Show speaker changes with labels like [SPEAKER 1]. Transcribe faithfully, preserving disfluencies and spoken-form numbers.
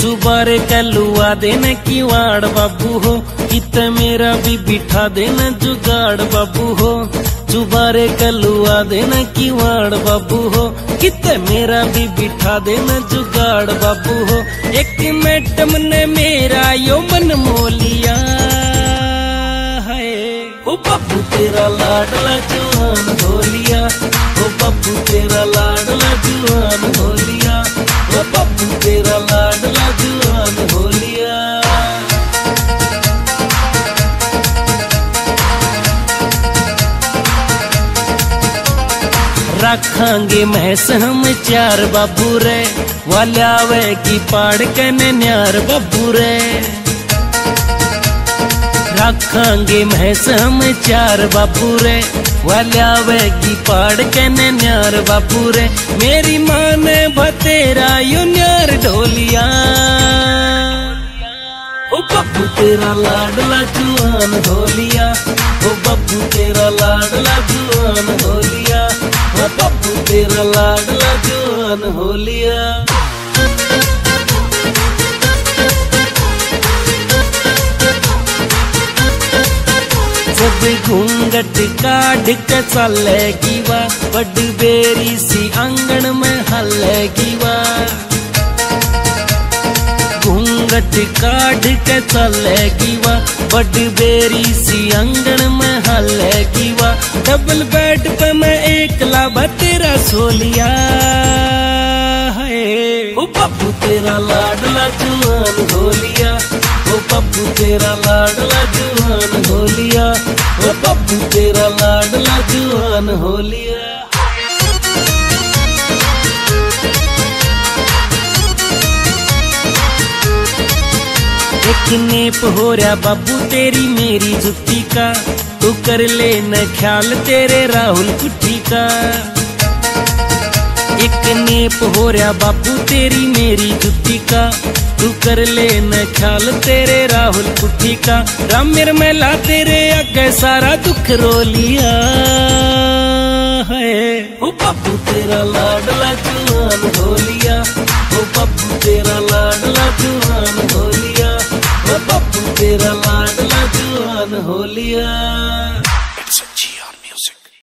[SPEAKER 1] चुबारे कलुआ देना किवाड़ बाबू हो, इत मेरा भी बिठा देना जुगाड़ बाबू हो। चुबारे कलुआ देना किवाड़ बाबू हो, इत मेरा भी बिठा देना जुगाड़ बाबू हो। एक मैडम ने मेरा यो मन मोलिया है, ओ बाबू तेरा लाडला जवान हो लिया, ओ बाबू तेरा लाडला जवान हो लिया, ओ बाबू तेरा लाडला जवान हो लिया। रखांगे महस हम चार बाबू रे, वाल्यावे की पाड़ कने न्यार बाबू रे। रखांगे महस हम चार बाबू रे, वाल्यावे की पाड़ कने न्यार बाबू रे। मेरी माँ ने भतेरा यू न्यार ढोलिया, ओ बाबू तेरा लाडला जुआन हो लिया, ओ बाबू तेरा लाडला जुआन हो लिया, ओ बाबू तेरा लाडला जुआन हो लिया। जब घूंघट काढ़ के चलेगी वा, बड़ बेरी सी आंगन में हलेगी वा। घूंघट काढ़ के चलेगी वा, बड़ बेरी सी आंगन में हलेगी वा। डबल बेड पे मैं एकला बतेरा सो लिया है, ओ बाबू तेरा लाडला जुआन हो लिया, ओ बाबू तेरा लाडला जुआन हो लिया, ओ बाबू तेरा लाडला जुआन हो लिया। एक नेप हो रहा बाबू तेरी मेरी जुत्ती का, तू कर ले न ख्याल तेरे राहुल कुट्टी का। एक नेप हो रहा बाबू तेरी मेरी जुत्ती का, तू कर ले न ख्याल तेरे राहुल कुट्टी का। रामेर मेला तेरे आगे सारा दुख रो लिया है, ओ बाबू तेरा लाडला जुआन हो लिया,